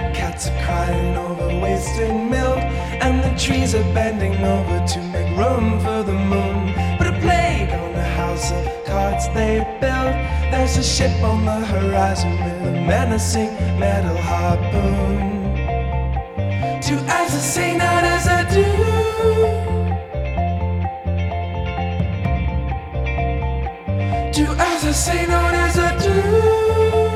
cats are crying over wasted milk, and the trees are bending over to make room for the moon. Put a plague on the house of cards they built. There's a ship on the horizon with a menacing metal harpoon. To eyes that say not as I do.